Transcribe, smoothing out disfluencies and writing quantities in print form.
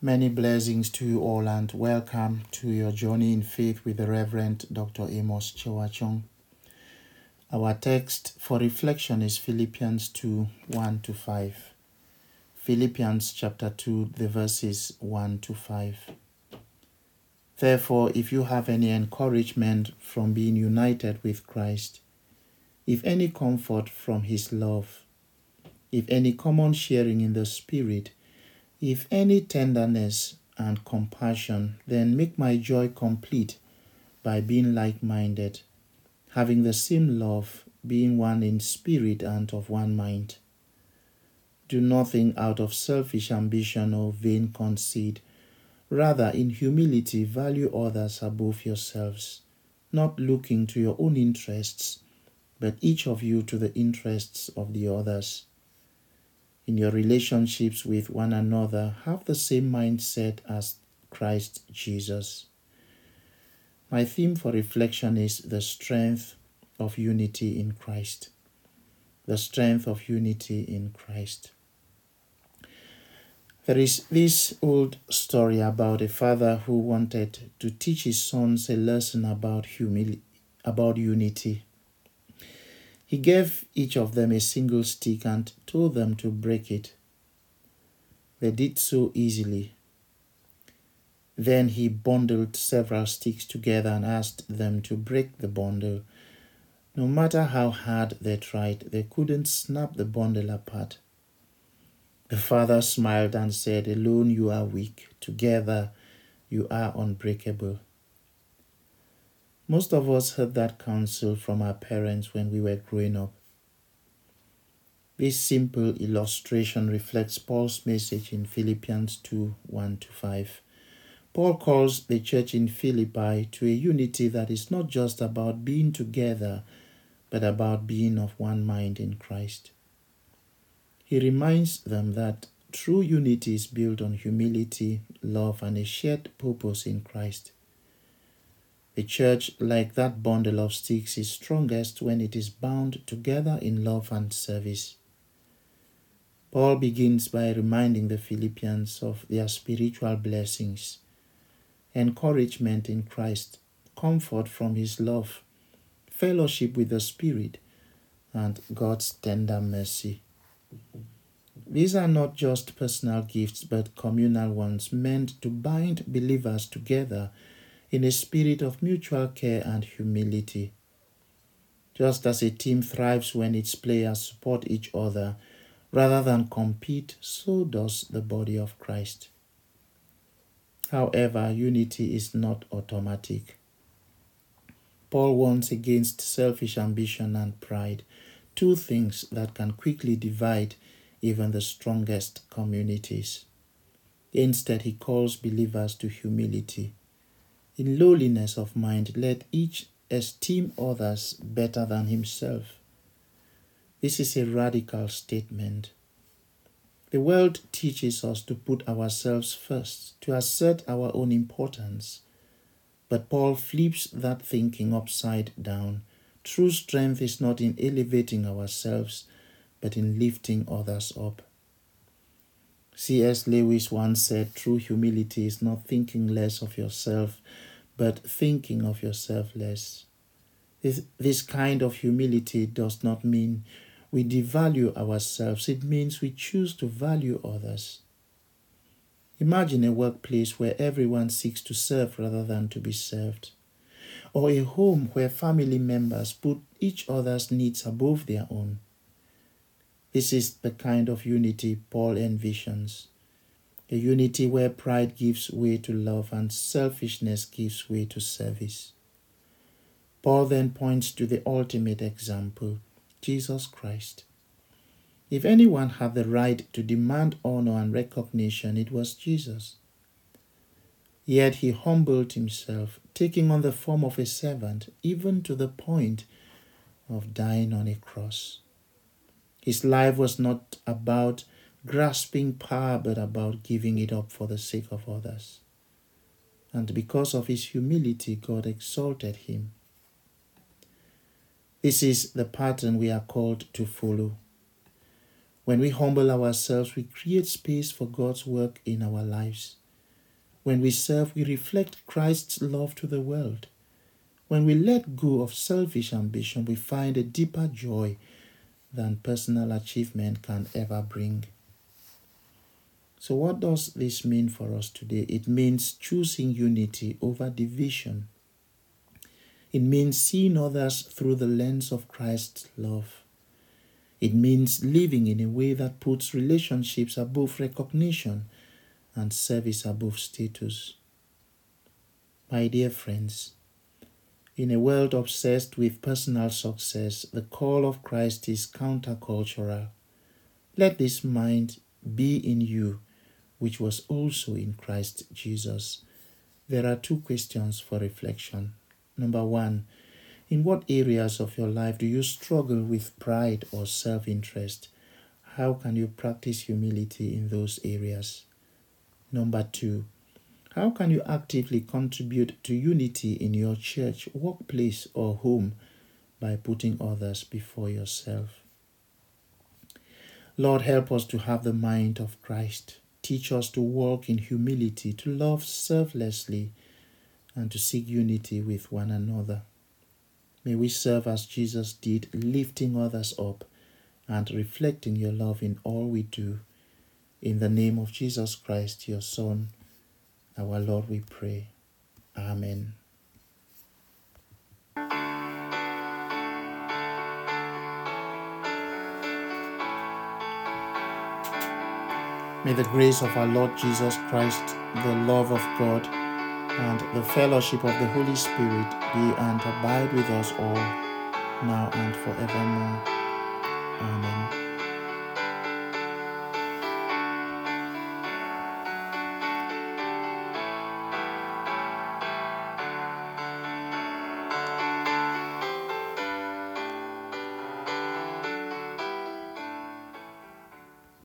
Many blessings to you all and welcome to your journey in faith with the Reverend Dr. Amos Chewachong. Our text for reflection is Philippians 2, 1-5. Philippians chapter 2, the verses 1-5. Therefore, if you have any encouragement from being united with Christ, if any comfort from his love, if any common sharing in the Spirit, if any tenderness and compassion, then make my joy complete by being like-minded, having the same love, being one in spirit and of one mind. Do nothing out of selfish ambition or vain conceit. Rather, in humility, value others above yourselves, not looking to your own interests, but each of you to the interests of the others. In your relationships with one another, have the same mindset as Christ Jesus. My theme for reflection is the strength of unity in Christ. The strength of unity in Christ. There is this old story about a father who wanted to teach his sons a lesson about unity. He gave each of them a single stick and told them to break it. They did so easily. Then he bundled several sticks together and asked them to break the bundle. No matter how hard they tried, they couldn't snap the bundle apart. The father smiled and said, "Alone you are weak, together you are unbreakable." Most of us heard that counsel from our parents when we were growing up. This simple illustration reflects Paul's message in Philippians 2, 1-5. Paul calls the church in Philippi to a unity that is not just about being together, but about being of one mind in Christ. He reminds them that true unity is built on humility, love, and a shared purpose in Christ. The church, like that bundle of sticks, is strongest when it is bound together in love and service. Paul begins by reminding the Philippians of their spiritual blessings, encouragement in Christ, comfort from his love, fellowship with the Spirit, and God's tender mercy. These are not just personal gifts, but communal ones meant to bind believers together in a spirit of mutual care and humility. Just as a team thrives when its players support each other rather than compete, so does the body of Christ. However, unity is not automatic. Paul warns against selfish ambition and pride, two things that can quickly divide even the strongest communities. Instead, he calls believers to humility. In lowliness of mind, let each esteem others better than himself. This is a radical statement. The world teaches us to put ourselves first, to assert our own importance. But Paul flips that thinking upside down. True strength is not in elevating ourselves, but in lifting others up. C.S. Lewis once said, "True humility is not thinking less of yourself, but thinking of yourself less." This kind of humility does not mean we devalue ourselves. It means we choose to value others. Imagine a workplace where everyone seeks to serve rather than to be served, or a home where family members put each other's needs above their own. This is the kind of unity Paul envisions, a unity where pride gives way to love and selfishness gives way to service. Paul then points to the ultimate example, Jesus Christ. If anyone had the right to demand honor and recognition, it was Jesus. Yet he humbled himself, taking on the form of a servant, even to the point of dying on a cross. His life was not about grasping power, but about giving it up for the sake of others. And because of his humility, God exalted him. This is the pattern we are called to follow. When we humble ourselves, we create space for God's work in our lives. When we serve, we reflect Christ's love to the world. When we let go of selfish ambition, we find a deeper joy than personal achievement can ever bring. So what does this mean for us today? It means choosing unity over division. It means seeing others through the lens of Christ's love. It means living in a way that puts relationships above recognition and service above status. My dear friends, in a world obsessed with personal success, the call of Christ is countercultural. Let this mind be in you, which was also in Christ Jesus. There are 2 questions for reflection. Number 1, in what areas of your life do you struggle with pride or self-interest? How can you practice humility in those areas? Number 2, how can you actively contribute to unity in your church, workplace, or home by putting others before yourself? Lord, help us to have the mind of Christ. Teach us to walk in humility, to love selflessly, and to seek unity with one another. May we serve as Jesus did, lifting others up and reflecting your love in all we do. In the name of Jesus Christ, your Son, our Lord, we pray. Amen. May the grace of our Lord Jesus Christ, the love of God, and the fellowship of the Holy Spirit be and abide with us all, now and forevermore. Amen.